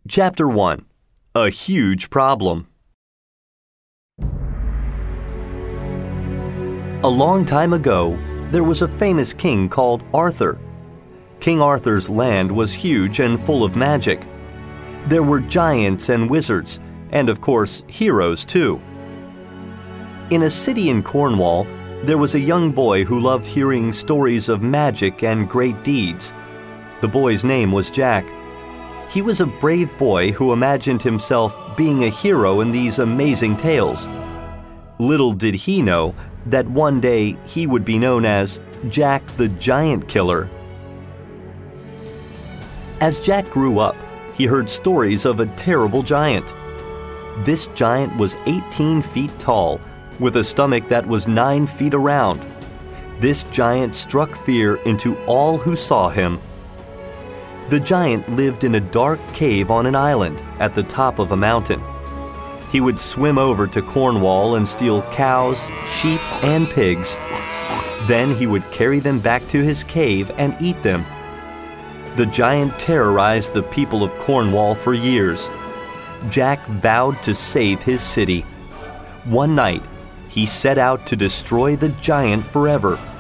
Chapter 1. A Huge Problem. A long time ago, there was a famous king called Arthur. King Arthur's land was huge and full of magic. There were giants and wizards, and of course, heroes too. In a city in Cornwall, there was a young boy who loved hearing stories of magic and great deeds. The boy's name was Jack. He was a brave boy who imagined himself being a hero in these amazing tales. Little did he know that one day he would be known as Jack the Giant Killer. As Jack grew up, he heard stories of a terrible giant. This giant was 18 feet tall, with a stomach that was 9 feet around. This giant struck fear into all who saw him. The giant lived in a dark cave on an island at the top of a mountain. He would swim over to Cornwall and steal cows, sheep, and pigs. Then he would carry them back to his cave and eat them. The giant terrorized the people of Cornwall for years. Jack vowed to save his city. One night, he set out to destroy the giant forever.